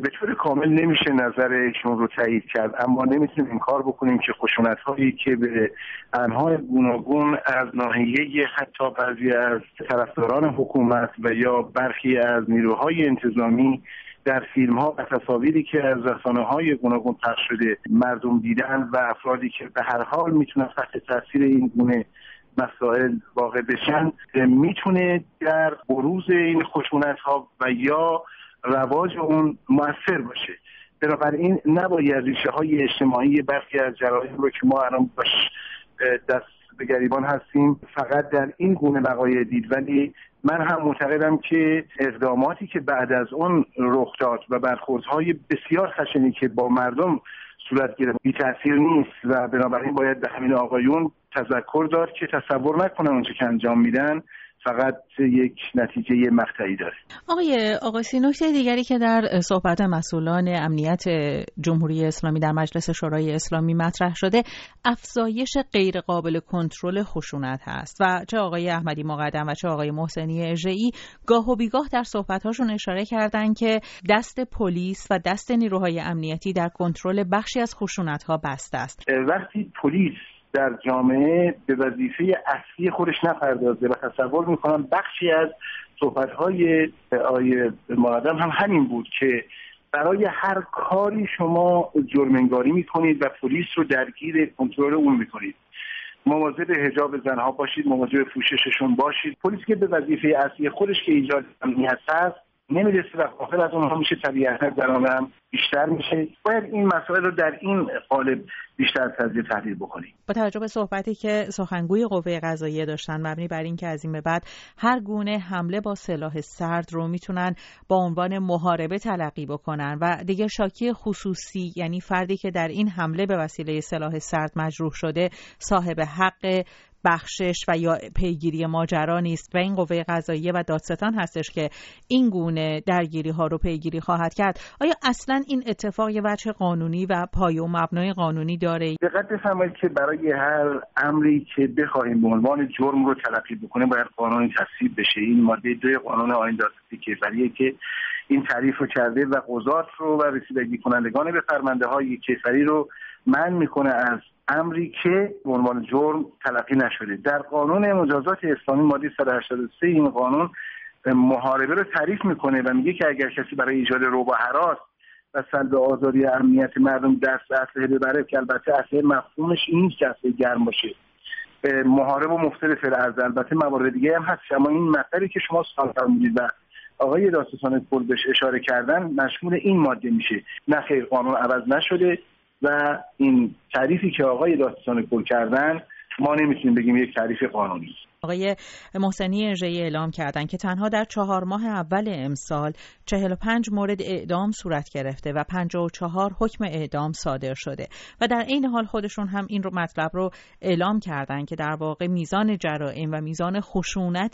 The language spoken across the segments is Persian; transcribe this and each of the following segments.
به طور کامل نمیشه نظر ایشون رو تایید کرد، اما نمیتونیم انکار بکنیم که خشونت‌هایی که به انواع گوناگون از ناحیه حتی بعضی از طرفداران حکومت و یا برخی از نیروهای انتظامی در فیلم‌ها و تصاویری که از رسانه‌های گوناگون پخش شده مردم دیدن و افرادی که به هر حال میتونن تحت تاثیر این گونه مسائل واقع بشن میتونه در بروز این خشونت‌ها و یا رواج اون مؤثر باشه. بنابراین نباید ریشه‌های اجتماعی برخی از جرایم رو که ما الان باش دست به گریبان هستیم فقط در این گونه وقایع دید، ولی من هم معتقدم که اقداماتی که بعد از اون رخ داد و برخوردهای بسیار خشنی که با مردم صورت گرفت بی تأثیر نیست و بنابراین باید به همین آقایون تذکر داد که تصور نکنن اونچه که انجام میدن فقط یک نتیجه مقطعی داره. آقای آقاسی، نکته دیگری که در صحبت مسئولان امنیت جمهوری اسلامی در مجلس شورای اسلامی مطرح شده افزایش غیر قابل کنترل خشونت هست و چه آقای احمدی مقدم و چه آقای محسنی اژه‌ای گاه و بیگاه در صحبت‌هاشون اشاره کردند که دست پلیس و دست نیروهای امنیتی در کنترل بخشی از خشونت‌ها بسته است. وقتی پلیس در جامعه به وظیفه اصلی خودش نپردازه و تصور میکنم بخشی از صحبت‌های آقای مقدم هم همین بود که برای هر کاری شما جرم‌انگاری میکنید و پلیس رو درگیر کنترل اون میکنید. مواظب حجاب زنها باشید، مواظب پوشششون باشید. پلیس که به وظیفه اصلی خودش که ایجاد امنیت هست نمیرسه و غافل از اونها میشه، طبیعتاً درآمد هم بیشتر میشه. باید این مسائل رو در این قالب بیشتر تجزیه تحلیل بکنیم. با توجه به صحبتی که سخنگوی قوه قضاییه داشتن مبنی بر این که از این به بعد هر گونه حمله با سلاح سرد رو میتونن با عنوان محاربه تلقی بکنن و دیگه شاکی خصوصی یعنی فردی که در این حمله به وسیله سلاح سرد مجروح شده صاحب حق بخشش و یا پیگیری ماجرا نیست و این قوه قضاییه و دادستان هستش که این گونه درگیری ها رو پیگیری خواهد کرد. آیا اصلا این اتفاق یه وجه قانونی و پایه و مبنای قانونی داره؟ دقت بفرمایید که برای هر امری که بخواهیم به عنوان جرم رو تلقی بکنیم باید قانونی تصویب بشه. این ماده 2 قانون آیین دادرسی کیفریه که این تعریف رو کرده و قضات رو و رسیدگی کنندگان به فرمانده‌های کیفری رو منع میکنه از امری که به عنوان جرم تلقی نشده. در قانون مجازات اسلامی ماده 183 این قانون محاربه رو تعریف میکنه و میگه که اگر کسی برای ایجاد رعب و هراس و سلب آزادی امنیت مردم دست اسلحه ببره که البته اسلحه مفهومش این نیست که اسلحه گرم باشه، محارب و مفتر فی‌الارض، البته موارد دیگه هم هست، اما این مطلبی که شما سوال فرمودید و آقای دادستان کل بهش اشاره کردن مشمول این ماده میشه. نه خیر، قانون عوض نشده و این تعریفی که آقای دادستان کل کردن ما نمیتونیم بگیم یک تعریف قانونی. آقای محسنی اژه‌ای اعلام کردند که تنها در 4 ماه اول امسال 45 مورد اعدام صورت گرفته و 54 حکم اعدام صادر شده و در این حال خودشون هم این رو مطلب رو اعلام کردند که در واقع میزان جرائم و میزان خشونت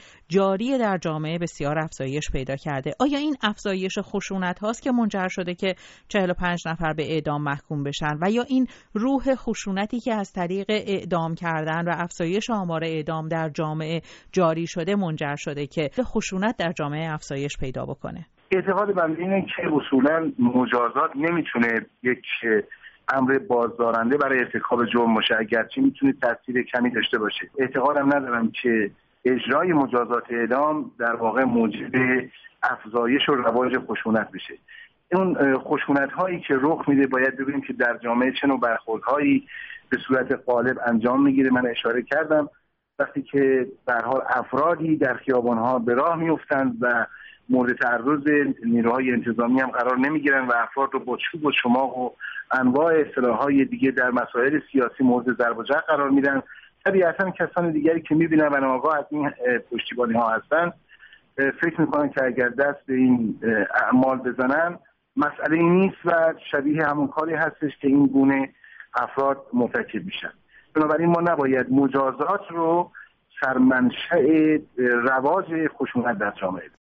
جاری در جامعه بسیار افزایش پیدا کرده. آیا این افزایش خشونت هاست که منجر شده که 45 نفر به اعدام محکوم بشن و یا این روح خشونتی که از طریق اعدام کردن و افزایش آمار اعدام در جامعه جاری شده منجر شده که خشونت در جامعه افزایش پیدا بکنه؟ اعتقاد بنده اینه که اصولاً مجازات نمیتونه یک امر بازدارنده برای ارتکاب جرم باشه، اگرچه میتونه تاثیر کمی داشته باشه. اعتقادم ندارم که اجرای مجازات اعدام در واقع موجب افزایش و رواج خشونت بشه. اون خشونت هایی که رخ میده باید ببینیم که در جامعه چه نوع برخوردهایی به صورت غالب انجام میگیره. من اشاره کردم وقتی که به هر حال افرادی در خیابان‌ها به راه میافتند و مورد تعرض نیروهای انتظامی هم قرار نمیگیرن و افراد رو با چوب و چماق و انواع سلاح‌های دیگه در مسائل سیاسی مورد ضرب و جرح قرار میدن، طبیعتاً کسان دیگری که میبینن و آگاه از این پشتیبانی‌ها هستن فکر میکنن که اگر دست به این اعمال بزنن مسئله این نیست و شبیه همون کاری هستش که این گونه افراد مرتکب میشن. بنابراین ما نباید مجازات رو سرمنشأ رواج خشونت در جامعه